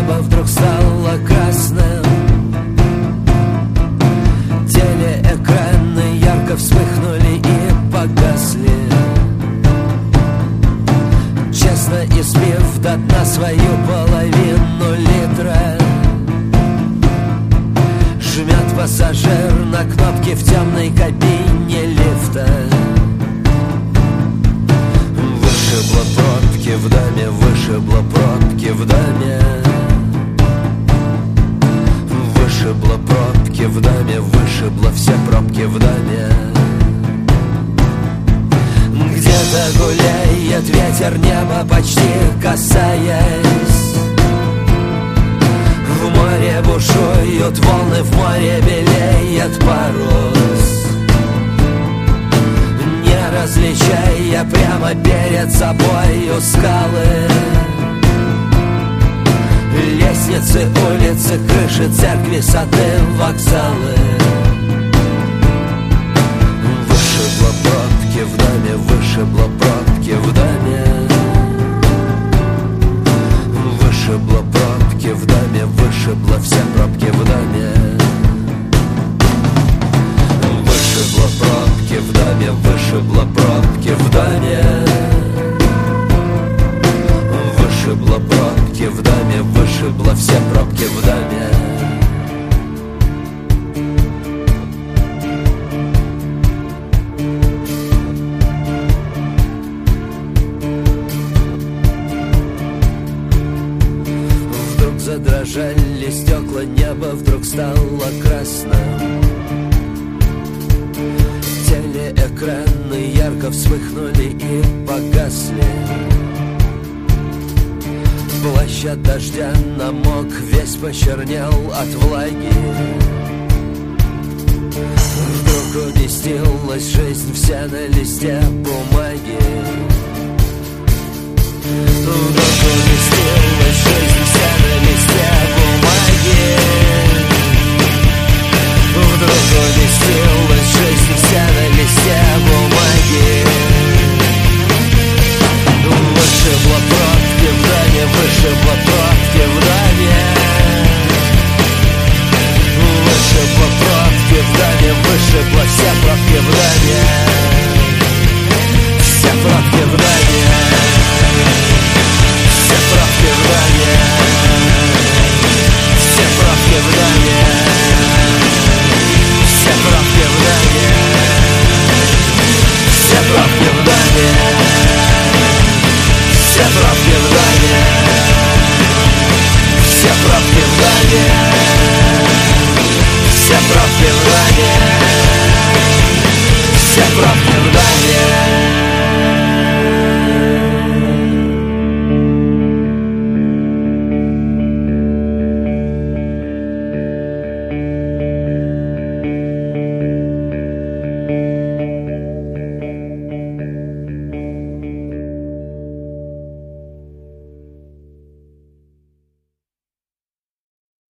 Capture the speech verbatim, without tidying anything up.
небо вдруг стало красным. Телеэкраны ярко вспыхнули и погасли. Честно испив до дна свою половину литра, жмет пассажир на кнопки в темной кабине лифта. Вышибло пробки в доме, вышибло пробки в доме. Вышибло пробки в доме, вышибло все пробки в доме. Где-то гуляет ветер, небо почти касаясь. В море бушуют волны, в море белеет парус. Не различая прямо перед собою скалы, лестницы, улицы, крыши, церкви, сады, вокзалы. Вышибло пробки в доме, вышибло пробки в доме. Вышибло пробки в доме, вышибло все пробки в доме. Вышибло пробки в доме, вышибло пробки в доме. Вышибло пробки в доме, вышибло все пробки в доме. Вдруг задрожали стекла, небо вдруг стало красным. Телеэкраны ярко вспыхнули и погасли. Плащ от дождя намок, весь почернел от влаги. Вдруг уместилась жизнь вся на листе бумаги. Вдруг уместилась жизнь вся на листе бумаги. Вдруг уместилась жизнь вся на листе бумаги. Вышибло пробки в доме, вышибло пробки в доме. Вышибло пробки в доме, вышибло все пробки в доме. Все пробки в доме. Все пробки в доме. Все пробки в доме. Все пробки в доме. Все пробки в доме. Все пробки в доме. Все пробки в доме. Все пробки в доме. Все пробки в доме.